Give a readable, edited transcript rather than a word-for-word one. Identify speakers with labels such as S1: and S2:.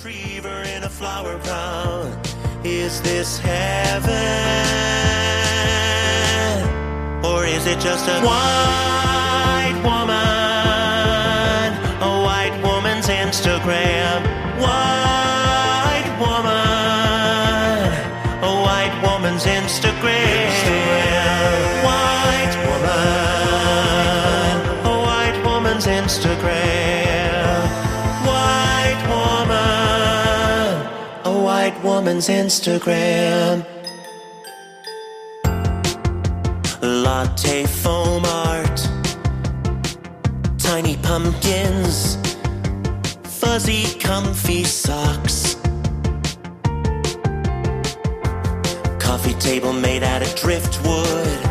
S1: retriever in a flower crown. Is this heaven? Or is it just a white woman? A white woman's Instagram. White woman. A white woman's Instagram. White woman. A white woman's Instagram. White woman. A white woman's Instagram. Latte foam art, tiny pumpkins, fuzzy comfy socks, coffee table made out of driftwood,